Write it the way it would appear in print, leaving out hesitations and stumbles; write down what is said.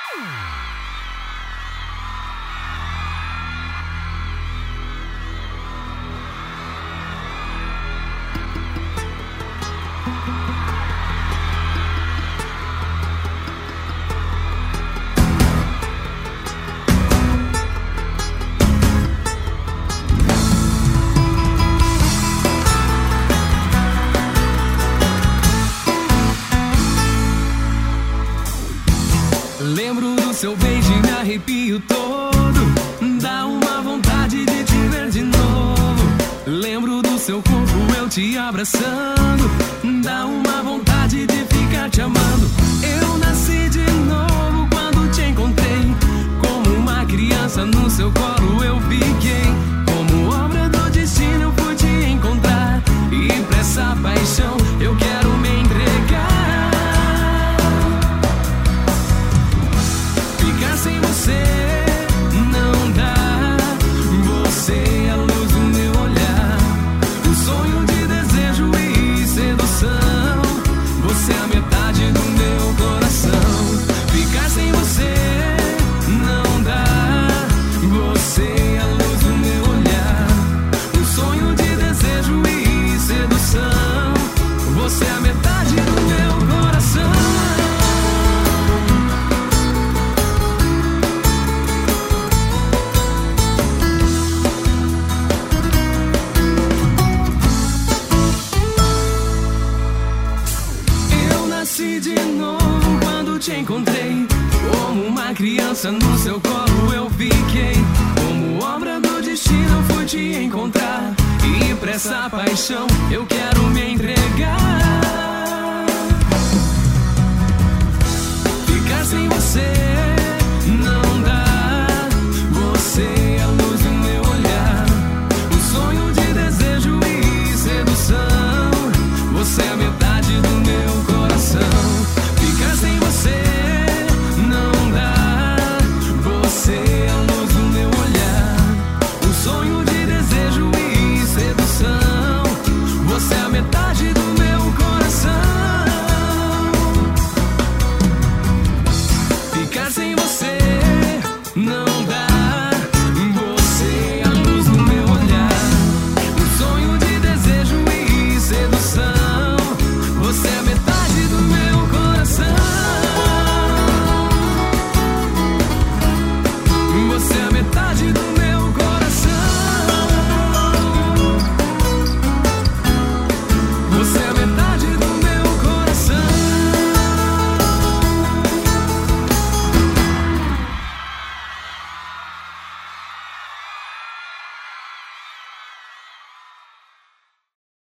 Lembro do seu beijo e me arrepio todo. Dá uma vontade de te ver de novo. Lembro do seu corpo, eu te abraçando. Dá uma vontade de ficar te amando. Eu nasci de novo quando te encontrei. Como uma criança no seu colo eu fiquei. Como obra do destino eu fui te encontrar. E pra essa paixão eu quero me entregar. Sem você não dá. Você é a luz do meu olhar, um sonho de desejo e sedução. Você é a metade do meu coração. Ficar sem você não dá. Você é a luz do meu olhar, um sonho de desejo e sedução. Você é a metade do meu coração. De novo quando te encontrei. Como uma criança no seu colo eu fiquei. Como obra do destino eu fui te encontrar. E pra essa paixão eu quero me entregar. Ficar sem você